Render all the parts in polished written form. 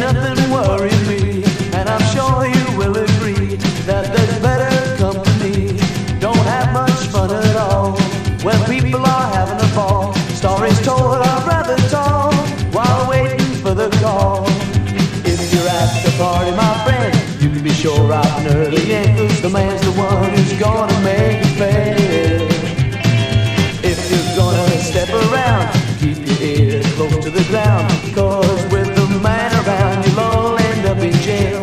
nothing worries me, and I'm sure you will agree that there's better company. Don't have much fun at all when people are having a ball. Stories told are rather tall while waiting for the call. If you're at the party, my friend, you can be sure right and early in, 'cause the man's the one who's gonna make it fair. If you're gonna step around, keep your ear close to the ground, 'cause with the man around, you'll all end up in jail.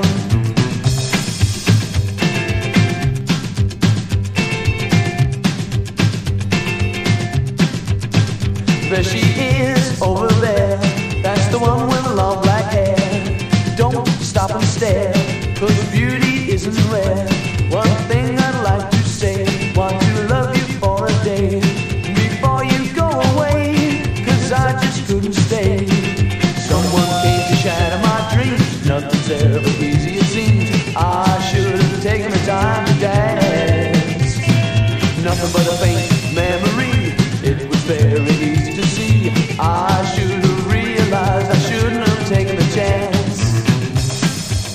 There she is over there, that's the one with the long black hair. Don't stop and stare, 'cause beauty isn't rare. One thing